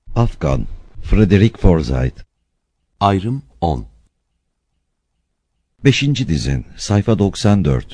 Afgan, Frederick Forsyth. Ayrım 10. 5. dizin, sayfa 94.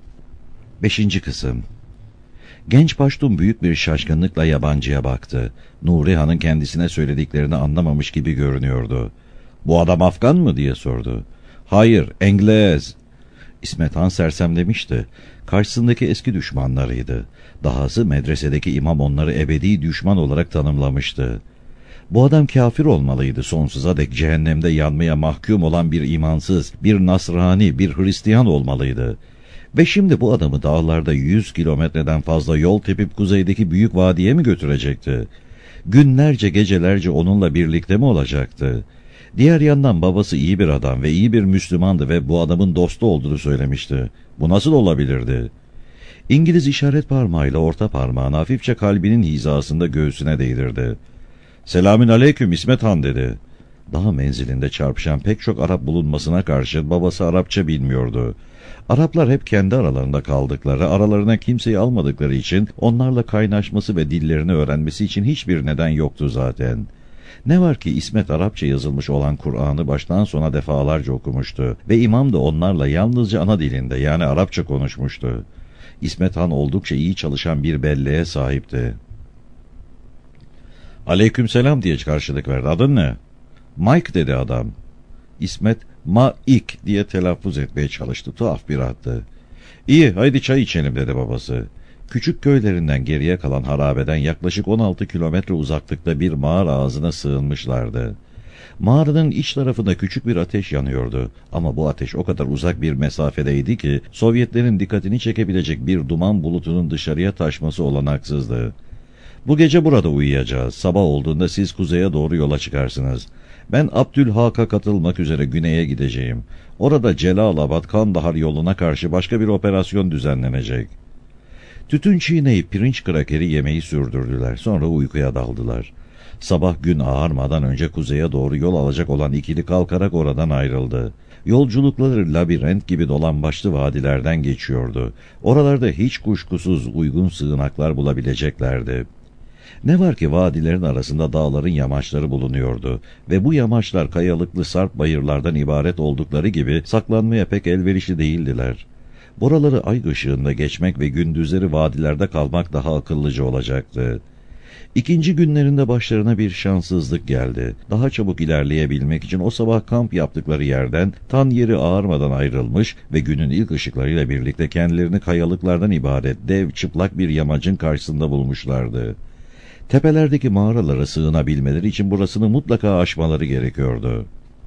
5. kısım. Genç paştun büyük bir şaşkınlıkla yabancıya baktı. Nuri Han'ın kendisine söylediklerini anlamamış gibi görünüyordu. "Bu adam Afgan mı?" diye sordu. "Hayır, İngiliz." İsmet Han sersemlemişti. Karşısındaki eski düşmanlarıydı. Dahası medresedeki imam onları ebedi düşman olarak tanımlamıştı. Bu adam kafir olmalıydı, sonsuza dek cehennemde yanmaya mahkum olan bir imansız, bir Nasrani, bir Hristiyan olmalıydı. Ve şimdi bu adamı dağlarda 100 kilometreden fazla yol tepip kuzeydeki büyük vadiye mi götürecekti? Günlerce gecelerce onunla birlikte mi olacaktı? Diğer yandan babası iyi bir adam ve iyi bir Müslümandı ve bu adamın dostu olduğunu söylemişti. Bu nasıl olabilirdi? İngiliz işaret parmağıyla orta parmağını hafifçe kalbinin hizasında göğsüne değdirdi. "Selamün aleyküm İsmet Han," dedi. Daha menzilinde çarpışan pek çok Arap bulunmasına karşı babası Arapça bilmiyordu. Araplar hep kendi aralarında kaldıkları, aralarına kimseyi almadıkları için onlarla kaynaşması ve dillerini öğrenmesi için hiçbir neden yoktu zaten. Ne var ki İsmet Arapça yazılmış olan Kur'an'ı baştan sona defalarca okumuştu ve imam da onlarla yalnızca ana dilinde yani Arapça konuşmuştu. İsmet Han oldukça iyi çalışan bir belleğe sahipti. "Aleykümselam," diye karşılık verdi. "Adın ne?" "Mike," dedi adam. İsmet "Ma-ik" diye telaffuz etmeye çalıştı. Tuhaf bir addı. "İyi, haydi çay içelim," dedi babası. Küçük köylerinden geriye kalan harabeden yaklaşık 16 kilometre uzaklıkta bir mağara ağzına sığınmışlardı. Mağaranın iç tarafında küçük bir ateş yanıyordu. Ama bu ateş o kadar uzak bir mesafedeydi ki Sovyetlerin dikkatini çekebilecek bir duman bulutunun dışarıya taşması olanaksızdı. "Bu gece burada uyuyacağız. Sabah olduğunda siz kuzeye doğru yola çıkarsınız. Ben Abdülhak'a katılmak üzere güneye gideceğim. Orada Celalabad Kandahar yoluna karşı başka bir operasyon düzenlenecek." Tütün çiğneyip pirinç krakeri yemeyi sürdürdüler. Sonra uykuya daldılar. Sabah gün ağarmadan önce kuzeye doğru yol alacak olan ikili kalkarak oradan ayrıldı. Yolculukları labirent gibi dolambaçlı vadilerden geçiyordu. Oralarda hiç kuşkusuz uygun sığınaklar bulabileceklerdi. Ne var ki vadilerin arasında dağların yamaçları bulunuyordu ve bu yamaçlar kayalıklı sarp bayırlardan ibaret oldukları gibi saklanmaya pek elverişli değildiler. Buraları ay ışığında geçmek ve gündüzleri vadilerde kalmak daha akıllıca olacaktı. İkinci günlerinde başlarına bir şanssızlık geldi. Daha çabuk ilerleyebilmek için o sabah kamp yaptıkları yerden tan yeri ağarmadan ayrılmış ve günün ilk ışıklarıyla birlikte kendilerini kayalıklardan ibaret dev çıplak bir yamacın karşısında bulmuşlardı. Tepelerdeki mağaralara sığınabilmeleri için burasını mutlaka aşmaları gerekiyordu.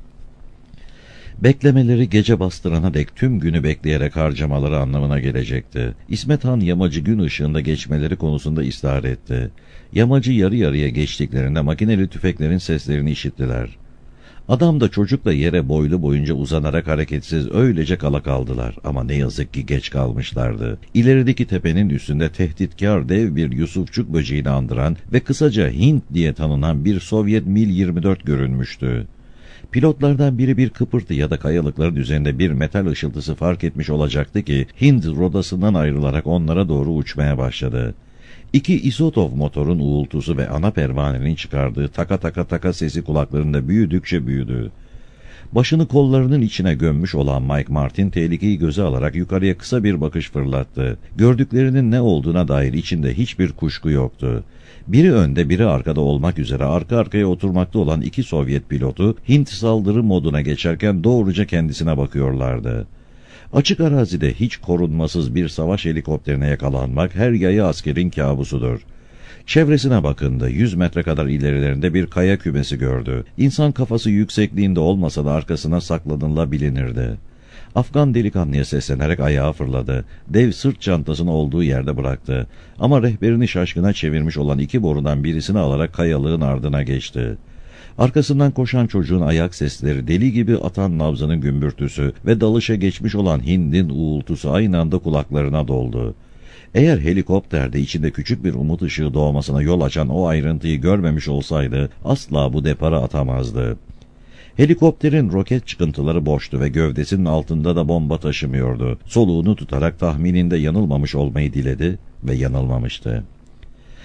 Beklemeleri gece bastırana dek tüm günü bekleyerek harcamaları anlamına gelecekti. İsmet Han yamacı gün ışığında geçmeleri konusunda ısrar etti. Yamacı yarı yarıya geçtiklerinde makineli tüfeklerin seslerini işittiler. Adam da çocuk da yere boylu boyunca uzanarak hareketsiz öylece kala kaldılar ama ne yazık ki geç kalmışlardı. İlerideki tepenin üstünde tehditkar dev bir Yusufçuk böceğini andıran ve kısaca Hint diye tanınan bir Sovyet MiG-24 görünmüştü. Pilotlardan biri bir kıpırtı ya da kayalıkların üzerinde bir metal ışıltısı fark etmiş olacaktı ki Hind rodasından ayrılarak onlara doğru uçmaya başladı. İki Isotov motorun uğultusu ve ana pervanenin çıkardığı taka taka taka sesi kulaklarında büyüdükçe büyüdü. Başını kollarının içine gömmüş olan Mike Martin tehlikeyi göze alarak yukarıya kısa bir bakış fırlattı. Gördüklerinin ne olduğuna dair içinde hiçbir kuşku yoktu. Biri önde biri arkada olmak üzere arka arkaya oturmakta olan iki Sovyet pilotu Hint saldırı moduna geçerken doğruca kendisine bakıyorlardı. Açık arazide hiç korunmasız bir savaş helikopterine yakalanmak her yaya askerin kabusudur. Çevresine bakındı. 100 metre kadar ilerilerinde bir kaya kümesi gördü. İnsan kafası yüksekliğinde olmasa da arkasına saklanılabilirdi. Afgan delikanlıya seslenerek ayağa fırladı. Dev sırt çantasını olduğu yerde bıraktı. Ama rehberini şaşkına çevirmiş olan iki borudan birisini alarak kayalığın ardına geçti. Arkasından koşan çocuğun ayak sesleri, deli gibi atan nabzının gümbürtüsü ve dalışa geçmiş olan Hind'in uğultusu aynı anda kulaklarına doldu. Eğer helikopterde içinde küçük bir umut ışığı doğmasına yol açan o ayrıntıyı görmemiş olsaydı asla bu depara atamazdı. Helikopterin roket çıkıntıları boştu ve gövdesinin altında da bomba taşımıyordu. Soluğunu tutarak tahmininde yanılmamış olmayı diledi ve yanılmamıştı.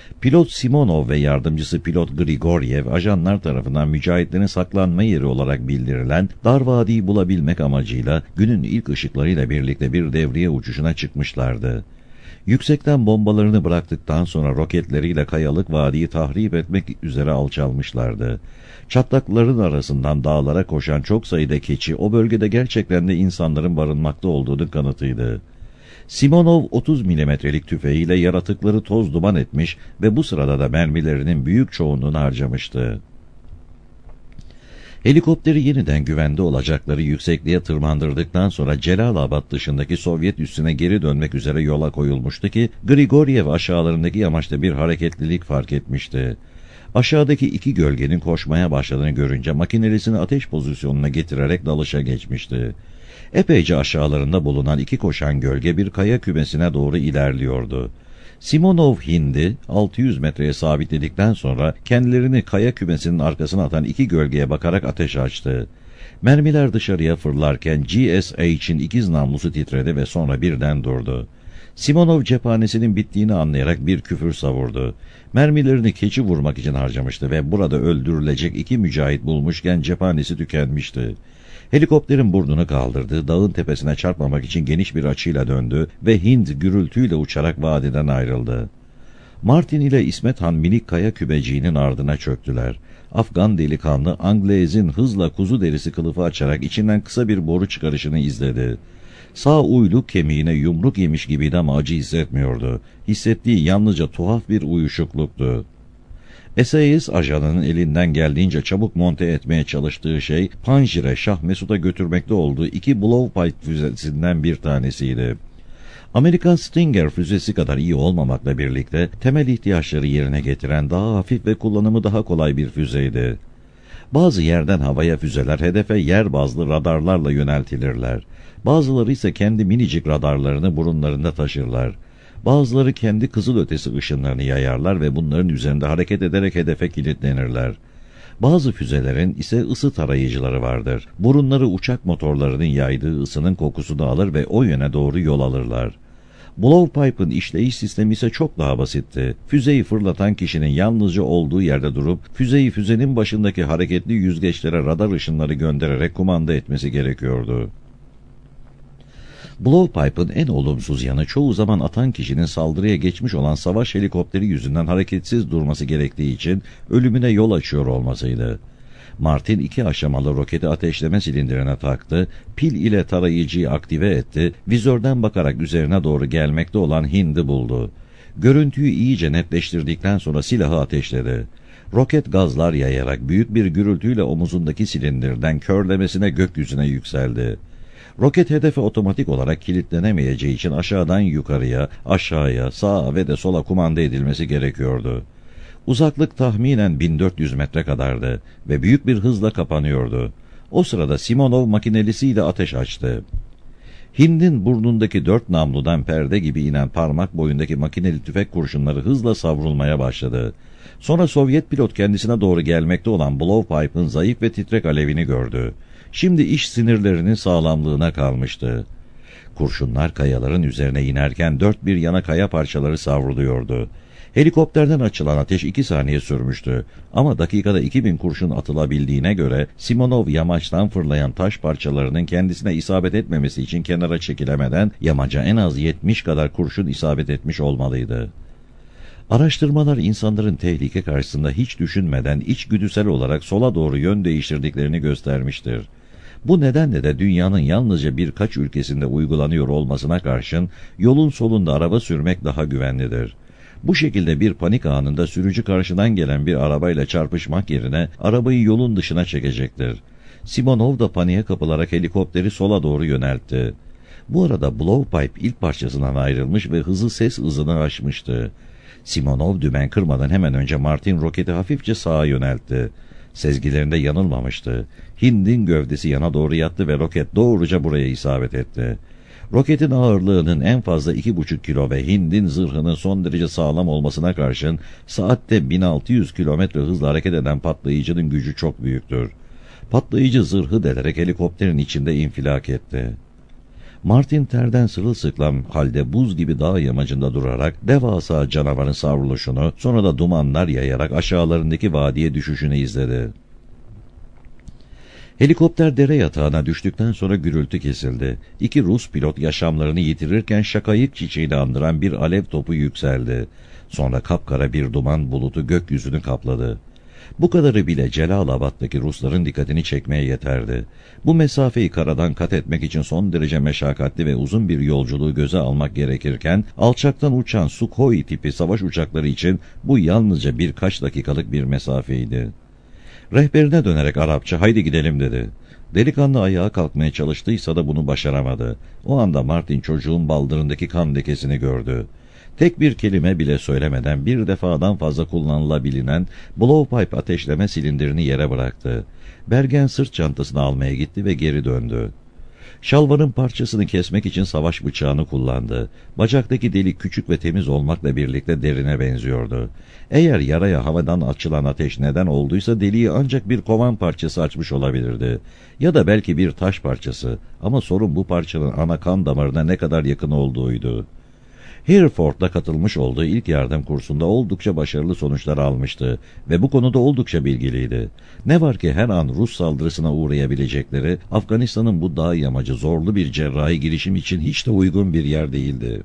Pilot Simonov ve yardımcısı pilot Grigoryev, ajanlar tarafından mücahitlerin saklanma yeri olarak bildirilen Dar Vadi'yi bulabilmek amacıyla günün ilk ışıklarıyla birlikte bir devriye uçuşuna çıkmışlardı. Yüksekten bombalarını bıraktıktan sonra roketleriyle Kayalık Vadi'yi tahrip etmek üzere alçalmışlardı. Çatlakların arasından dağlara koşan çok sayıda keçi o bölgede gerçekten de insanların barınmakta olduğunu kanıtıydı. Simonov 30 milimetrelik tüfeğiyle yaratıkları toz duman etmiş ve bu sırada da mermilerinin büyük çoğunluğunu harcamıştı. Helikopteri yeniden güvende olacakları yüksekliğe tırmandırdıktan sonra Celalabad dışındaki Sovyet üssüne geri dönmek üzere yola koyulmuştu ki Grigoryev aşağılarındaki yamaçta bir hareketlilik fark etmişti. Aşağıdaki iki gölgenin koşmaya başladığını görünce makinelisini ateş pozisyonuna getirerek dalışa geçmişti. Epeyce aşağılarında bulunan iki koşan gölge bir kaya kümesine doğru ilerliyordu. Simonov Hind'i 600 metreye sabitledikten sonra kendilerini kaya kümesinin arkasına atan iki gölgeye bakarak ateş açtı. Mermiler dışarıya fırlarken GSH'in ikiz namlusu titredi ve sonra birden durdu. Simonov cephanesinin bittiğini anlayarak bir küfür savurdu. Mermilerini keçi vurmak için harcamıştı ve burada öldürülecek iki mücahit bulmuşken cephanesi tükenmişti. Helikopterin burnunu kaldırdı, dağın tepesine çarpmamak için geniş bir açıyla döndü ve Hind gürültüyle uçarak vadiden ayrıldı. Martin ile İsmet Han minik kaya kübeciğinin ardına çöktüler. Afgan delikanlı Anglez'in hızla kuzu derisi kılıfı açarak içinden kısa bir boru çıkarışını izledi. Sağ uyluk kemiğine yumruk yemiş gibiydi ama acı hissetmiyordu. Hissettiği yalnızca tuhaf bir uyuşukluktu. SAS ajanının elinden geldiğince çabuk monte etmeye çalıştığı şey, Panjir'e Şah Mesud'a götürmekte olduğu iki Blowpipe füzesinden bir tanesiydi. Amerikan Stinger füzesi kadar iyi olmamakla birlikte temel ihtiyaçları yerine getiren daha hafif ve kullanımı daha kolay bir füzeydi. Bazı yerden havaya füzeler hedefe yer bazlı radarlarla yöneltilirler. Bazıları ise kendi minicik radarlarını burunlarında taşırlar. Bazıları kendi kızılötesi ışınlarını yayarlar ve bunların üzerinde hareket ederek hedefe kilitlenirler. Bazı füzelerin ise ısı tarayıcıları vardır. Burunları uçak motorlarının yaydığı ısının kokusunu alır ve o yöne doğru yol alırlar. Blowpipe'ın işleyiş sistemi ise çok daha basitti. Füzeyi fırlatan kişinin yalnızca olduğu yerde durup füzeyi füzenin başındaki hareketli yüzgeçlere radar ışınları göndererek kumanda etmesi gerekiyordu. Blowpipe'ın en olumsuz yanı çoğu zaman atan kişinin saldırıya geçmiş olan savaş helikopteri yüzünden hareketsiz durması gerektiği için ölümüne yol açıyor olmasıydı. Martin iki aşamalı roketi ateşleme silindirine taktı, pil ile tarayıcıyı aktive etti, vizörden bakarak üzerine doğru gelmekte olan Hind'i buldu. Görüntüyü iyice netleştirdikten sonra silahı ateşledi. Roket gazlar yayarak büyük bir gürültüyle omuzundaki silindirden körlemesine gökyüzüne yükseldi. Roket hedefe otomatik olarak kilitlenemeyeceği için aşağıdan yukarıya, aşağıya, sağa ve de sola kumanda edilmesi gerekiyordu. Uzaklık tahminen 1400 metre kadardı ve büyük bir hızla kapanıyordu. O sırada Simonov makinelisiyle ateş açtı. Hind'in burnundaki 4 namludan perde gibi inen parmak boyundaki makineli tüfek kurşunları hızla savrulmaya başladı. Sonra Sovyet pilot kendisine doğru gelmekte olan Blowpipe'ın zayıf ve titrek alevini gördü. Şimdi iş sinirlerinin sağlamlığına kalmıştı. Kurşunlar kayaların üzerine inerken dört bir yana kaya parçaları savruluyordu. Helikopterden açılan ateş 2 saniye sürmüştü. Ama dakikada 2000 kurşun atılabildiğine göre Simonov yamaçtan fırlayan taş parçalarının kendisine isabet etmemesi için kenara çekilemeden yamaca en az 70 kadar kurşun isabet etmiş olmalıydı. Araştırmalar insanların tehlike karşısında hiç düşünmeden içgüdüsel olarak sola doğru yön değiştirdiklerini göstermiştir. Bu nedenle de dünyanın yalnızca birkaç ülkesinde uygulanıyor olmasına karşın yolun solunda araba sürmek daha güvenlidir. Bu şekilde bir panik anında sürücü karşıdan gelen bir arabayla çarpışmak yerine arabayı yolun dışına çekecektir. Simonov da paniğe kapılarak helikopteri sola doğru yöneltti. Bu arada Blowpipe ilk parçasından ayrılmış ve hızı ses hızını aşmıştı. Simonov dümen kırmadan hemen önce Martin roketi hafifçe sağa yöneltti. Sezgilerinde yanılmamıştı. Hind'in gövdesi yana doğru yattı ve roket doğruca buraya isabet etti. Roketin ağırlığının en fazla 2,5 kilo ve Hind'in zırhının son derece sağlam olmasına karşın saatte 1600 kilometre hızla hareket eden patlayıcının gücü çok büyüktür. Patlayıcı zırhı delerek helikopterin içinde infilak etti. Martin terden sırılsıklam halde buz gibi dağ yamacında durarak devasa canavarın savruluşunu, sonra da dumanlar yayarak aşağılarındaki vadiye düşüşünü izledi. Helikopter dere yatağına düştükten sonra gürültü kesildi. 2 Rus pilot yaşamlarını yitirirken şakayık çiçeğini andıran bir alev topu yükseldi. Sonra kapkara bir duman bulutu gökyüzünü kapladı. Bu kadarı bile Celalabad'daki Rusların dikkatini çekmeye yeterdi. Bu mesafeyi karadan kat etmek için son derece meşakkatli ve uzun bir yolculuğu göze almak gerekirken, alçaktan uçan Sukhoi tipi savaş uçakları için bu yalnızca birkaç dakikalık bir mesafeydi. Rehberine dönerek Arapça "haydi gidelim" dedi. Delikanlı ayağa kalkmaya çalıştıysa da bunu başaramadı. O anda Martin çocuğun baldırındaki kan lekesini gördü. Tek bir kelime bile söylemeden bir defadan fazla kullanılabilinen blowpipe ateşleme silindirini yere bıraktı. Bergen sırt çantasını almaya gitti ve geri döndü. Şalvarın parçasını kesmek için savaş bıçağını kullandı. Bacaktaki delik küçük ve temiz olmakla birlikte derine benziyordu. Eğer yaraya havadan açılan ateş neden olduysa deliği ancak bir kovan parçası açmış olabilirdi. Ya da belki bir taş parçası, ama sorun bu parçanın ana kan damarına ne kadar yakın olduğuydu. Hereford'da katılmış olduğu ilk yardım kursunda oldukça başarılı sonuçlar almıştı ve bu konuda oldukça bilgiliydi. Ne var ki her an Rus saldırısına uğrayabilecekleri, Afganistan'ın bu dağ yamacı zorlu bir cerrahi girişim için hiç de uygun bir yer değildi.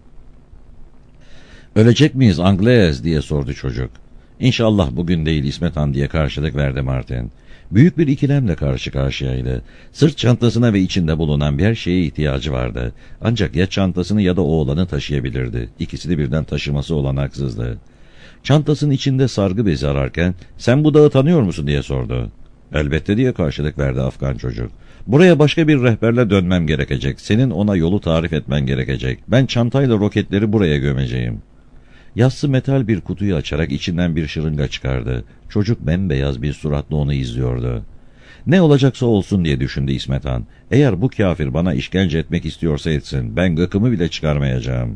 "Ölecek miyiz Anglez?" diye sordu çocuk. "İnşallah bugün değil İsmet Han" diye karşılık verdi Martin. Büyük bir ikilemle karşı karşıyaydı. Sırt çantasına ve içinde bulunan bir şeye ihtiyacı vardı. Ancak ya çantasını ya da oğlanı taşıyabilirdi. İkisini birden taşıması olanaksızdı. Çantasının içinde sargı bezi ararken "Sen bu dağı tanıyor musun?" diye sordu. "Elbette" diye karşılık verdi Afgan çocuk. "Buraya başka bir rehberle dönmem gerekecek. Senin ona yolu tarif etmen gerekecek. Ben çantayla roketleri buraya gömeceğim." Yassı metal bir kutuyu açarak içinden bir şırınga çıkardı. Çocuk bembeyaz bir suratla onu izliyordu. "Ne olacaksa olsun" diye düşündü İsmet Han. "Eğer bu kafir bana işkence etmek istiyorsa etsin. Ben gıkımı bile çıkarmayacağım."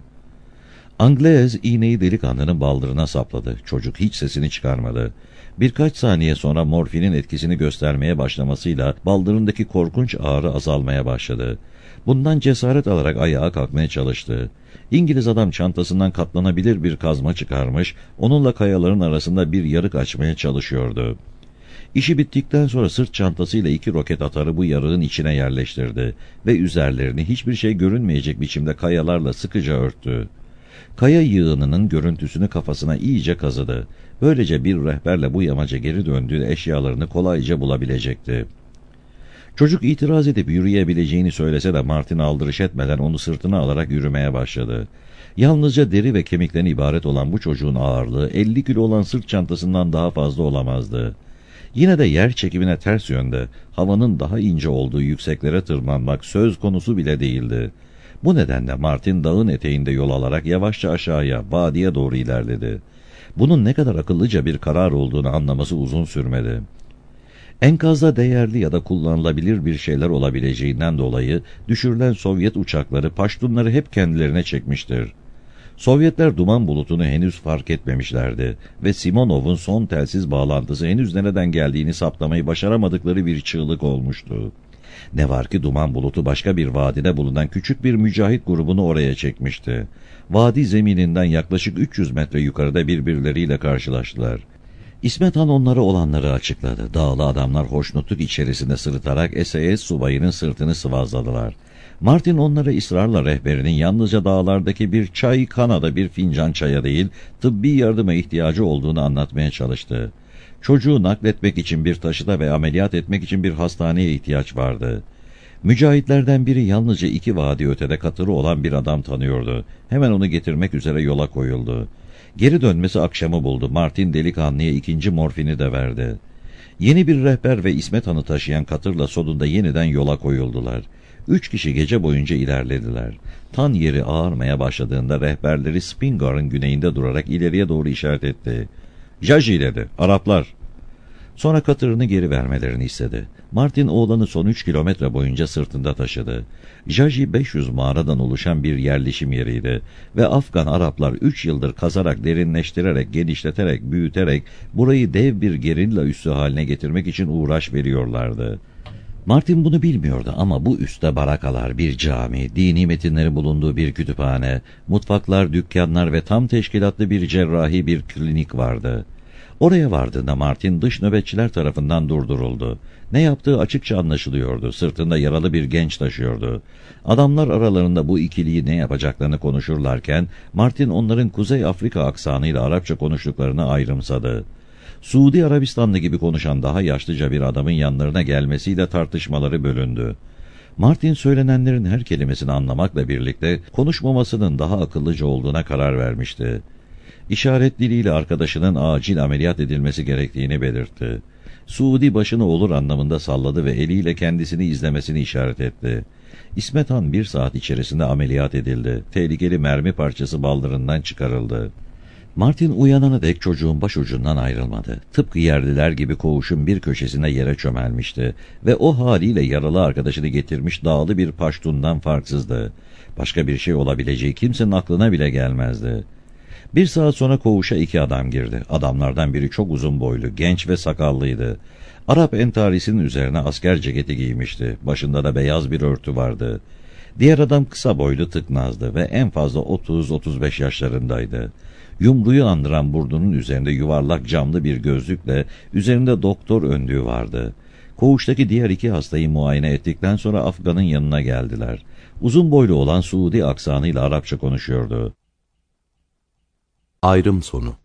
Anglez iğneyi delikanlının baldırına sapladı. Çocuk hiç sesini çıkarmadı. Birkaç saniye sonra morfinin etkisini göstermeye başlamasıyla baldırındaki korkunç ağrı azalmaya başladı. Bundan cesaret alarak ayağa kalkmaya çalıştı. İngiliz adam çantasından katlanabilir bir kazma çıkarmış, onunla kayaların arasında bir yarık açmaya çalışıyordu. İşi bittikten sonra sırt çantasıyla 2 roket atarı bu yarığın içine yerleştirdi ve üzerlerini hiçbir şey görünmeyecek biçimde kayalarla sıkıca örttü. Kaya yığınının görüntüsünü kafasına iyice kazıdı. Böylece bir rehberle bu yamaca geri döndüğü eşyalarını kolayca bulabilecekti. Çocuk itiraz edip yürüyebileceğini söylese de Martin aldırış etmeden onu sırtına alarak yürümeye başladı. Yalnızca deri ve kemikten ibaret olan bu çocuğun ağırlığı 50 kilo olan sırt çantasından daha fazla olamazdı. Yine de yer çekimine ters yönde, havanın daha ince olduğu yükseklere tırmanmak söz konusu bile değildi. Bu nedenle Martin dağın eteğinde yol alarak yavaşça aşağıya, vadiye doğru ilerledi. Bunun ne kadar akıllıca bir karar olduğunu anlaması uzun sürmedi. Enkazda değerli ya da kullanılabilir bir şeyler olabileceğinden dolayı düşürülen Sovyet uçakları Paştunları hep kendilerine çekmiştir. Sovyetler duman bulutunu henüz fark etmemişlerdi ve Simonov'un son telsiz bağlantısı henüz nereden geldiğini saptamayı başaramadıkları bir çığlık olmuştu. Ne var ki duman bulutu başka bir vadide bulunan küçük bir mücahit grubunu oraya çekmişti. Vadi zemininden yaklaşık 300 metre yukarıda birbirleriyle karşılaştılar. İsmet Han onlara olanları açıkladı. Dağlı adamlar hoşnutluk içerisinde sırıtarak SAS subayının sırtını sıvazladılar. Martin onlara ısrarla rehberinin yalnızca dağlardaki bir çay kanada bir fincan çaya değil, tıbbi yardıma ihtiyacı olduğunu anlatmaya çalıştı. Çocuğu nakletmek için bir taşıta ve ameliyat etmek için bir hastaneye ihtiyaç vardı. Mücahitlerden biri yalnızca 2 vadi ötede katırı olan bir adam tanıyordu. Hemen onu getirmek üzere yola koyuldu. Geri dönmesi akşamı buldu. Martin delikanlıya 2. morfini de verdi. Yeni bir rehber ve İsmet Han'ı taşıyan katırla sonunda yeniden yola koyuldular. 3 kişi gece boyunca ilerlediler. Tan yeri ağarmaya başladığında rehberleri Spingar'ın güneyinde durarak ileriye doğru işaret etti. "Jaji" dedi. "Araplar." Sonra katırını geri vermelerini istedi. Martin oğlanı son 3 kilometre boyunca sırtında taşıdı. Jaji 500 mağaradan oluşan bir yerleşim yeriydi ve Afgan Araplar 3 yıldır kazarak, derinleştirerek, genişleterek, büyüterek burayı dev bir gerilla üssü haline getirmek için uğraş veriyorlardı. Martin bunu bilmiyordu ama bu üstte barakalar, bir cami, dini metinleri bulunduğu bir kütüphane, mutfaklar, dükkanlar ve tam teşkilatlı bir cerrahi bir klinik vardı. Oraya vardığında Martin dış nöbetçiler tarafından durduruldu. Ne yaptığı açıkça anlaşılıyordu. Sırtında yaralı bir genç taşıyordu. Adamlar aralarında bu ikiliyi ne yapacaklarını konuşurlarken Martin onların Kuzey Afrika aksanıyla Arapça konuştuklarını ayrımsadı. Suudi Arabistanlı gibi konuşan daha yaşlıca bir adamın yanlarına gelmesiyle tartışmaları bölündü. Martin söylenenlerin her kelimesini anlamakla birlikte konuşmamasının daha akıllıca olduğuna karar vermişti. İşaret diliyle arkadaşının acil ameliyat edilmesi gerektiğini belirtti. Suudi başını olur anlamında salladı ve eliyle kendisini izlemesini işaret etti. İsmet Han 1 saat içerisinde ameliyat edildi. Tehlikeli mermi parçası baldırından çıkarıldı. Martin uyanana dek çocuğun başucundan ayrılmadı. Tıpkı yerliler gibi koğuşun bir köşesinde yere çömelmişti ve o haliyle yaralı arkadaşını getirmiş dağlı bir paştundan farksızdı. Başka bir şey olabileceği kimsenin aklına bile gelmezdi. 1 saat sonra koğuşa 2 adam girdi. Adamlardan biri çok uzun boylu, genç ve sakallıydı. Arap entarisinin üzerine asker ceketi giymişti. Başında da beyaz bir örtü vardı. Diğer adam kısa boylu, tıknazdı ve en fazla 30-35 yaşlarındaydı. Yumruyu andıran burnunun üzerinde yuvarlak camlı bir gözlükle üzerinde doktor önlüğü vardı. Koğuştaki diğer 2 hastayı muayene ettikten sonra Afgan'ın yanına geldiler. Uzun boylu olan Suudi aksanıyla Arapça konuşuyordu. Ayrım sonu.